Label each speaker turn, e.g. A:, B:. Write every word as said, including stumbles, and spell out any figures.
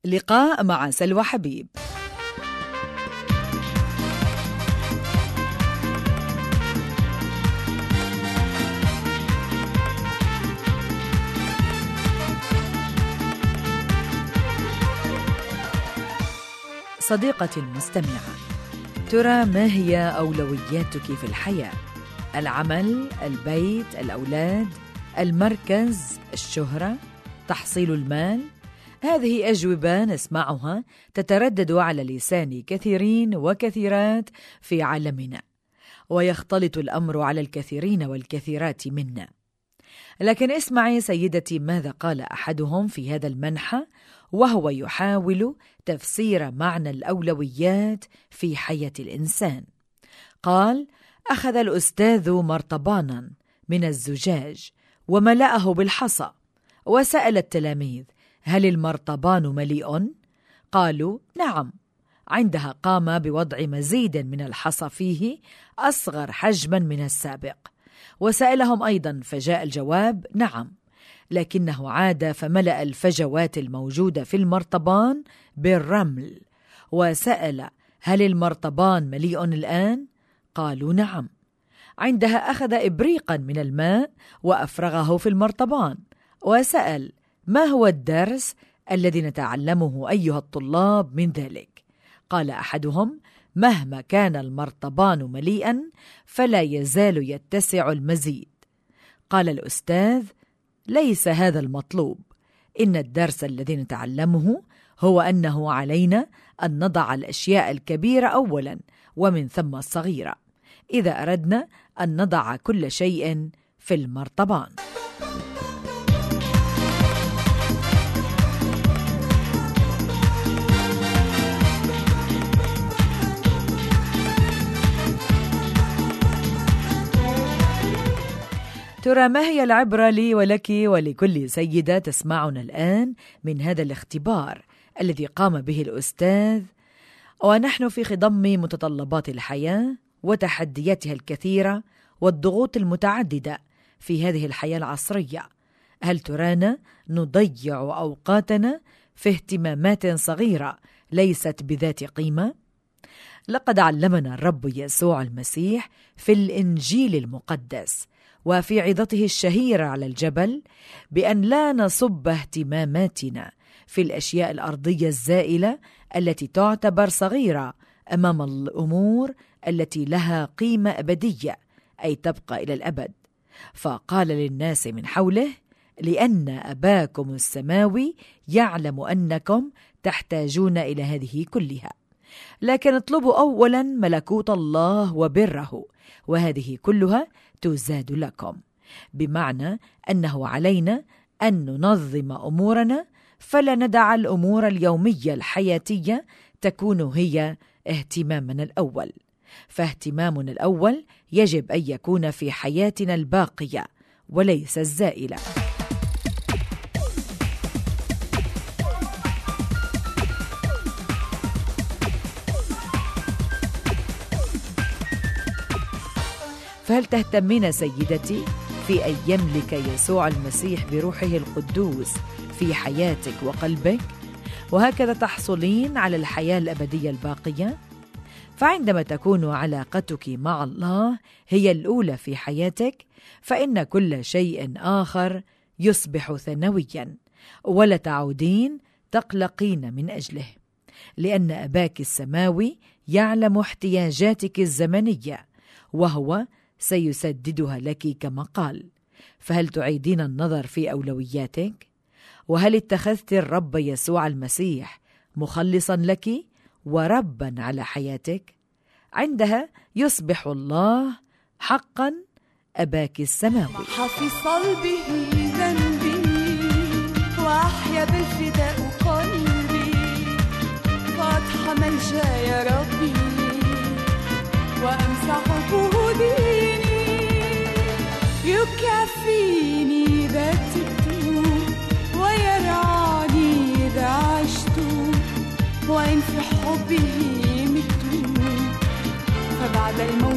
A: لقاء مع سلوى حبيب. صديقتي المستمعة، ترى ما هي أولوياتك في الحياة؟ العمل، البيت، الأولاد، المركز، الشهرة، تحصيل المال؟ هذه أجوبة نسمعها تتردد على لسان كثيرين وكثيرات في عالمنا، ويختلط الأمر على الكثيرين والكثيرات منا. لكن اسمعي سيدتي ماذا قال أحدهم في هذا المنحى وهو يحاول تفسير معنى الأولويات في حياة الإنسان. قال: أخذ الأستاذ مرطبانا من الزجاج وملأه بالحصى، وسأل التلاميذ: هل المرطبان مليء؟ قالوا: نعم. عندها قام بوضع مزيد من الحصى فيه أصغر حجما من السابق، وسألهم أيضا فجاء الجواب: نعم. لكنه عاد فملأ الفجوات الموجودة في المرطبان بالرمل، وسأل: هل المرطبان مليء الآن؟ قالوا: نعم. عندها أخذ إبريقا من الماء وأفرغه في المرطبان، وسأل: ما هو الدرس الذي نتعلمه أيها الطلاب من ذلك؟ قال أحدهم: مهما كان المرطبان مليئا فلا يزال يتسع المزيد. قال الأستاذ: ليس هذا المطلوب، إن الدرس الذي نتعلمه هو أنه علينا أن نضع الأشياء الكبيرة أولا ومن ثم الصغيرة، إذا أردنا أن نضع كل شيء في المرطبان. ترى ما هي العبرة لي ولك ولكل سيدة تسمعنا الآن من هذا الاختبار الذي قام به الأستاذ، ونحن في خضم متطلبات الحياة وتحدياتها الكثيرة والضغوط المتعددة في هذه الحياة العصرية؟ هل ترانا نضيع أوقاتنا في اهتمامات صغيرة ليست بذات قيمة؟ لقد علمنا الرب يسوع المسيح في الإنجيل المقدس وفي عظته الشهيرة على الجبل بأن لا نصب اهتماماتنا في الأشياء الأرضية الزائلة التي تعتبر صغيرة أمام الأمور التي لها قيمة أبدية، أي تبقى إلى الأبد. فقال للناس من حوله: لأن أباكم السماوي يعلم أنكم تحتاجون إلى هذه كلها، لكن اطلبوا أولا ملكوت الله وبره، وهذه كلها تزاد لكم. بمعنى أنه علينا أن ننظم أمورنا، فلا ندع الأمور اليومية الحياتية تكون هي اهتمامنا الأول، فاهتمامنا الأول يجب أن يكون في حياتنا الباقية وليس الزائلة. فهل تهتمين سيدتي في أن يملك يسوع المسيح بروحه القدوس في حياتك وقلبك، وهكذا تحصلين على الحياة الأبدية الباقية؟ فعندما تكون علاقتك مع الله هي الأولى في حياتك، فإن كل شيء آخر يصبح ثانويا، ولا تعودين تقلقين من أجله، لأن أباك السماوي يعلم احتياجاتك الزمنية، وهو سيسددها لك كما قال. فهل تعيدين النظر في أولوياتك؟ وهل اتخذت الرب يسوع المسيح مخلصا لك وربا على حياتك؟ عندها يصبح الله حقا أباك السماوي.
B: في صلبه ذنبي وأحيا بالفداء قلبي، فأضحى ملجأ يا ربي وأمسح بهديني، يكفيني إذا تبت ويرعاني إذا عشت، وإن في حبه مت فبعد الموت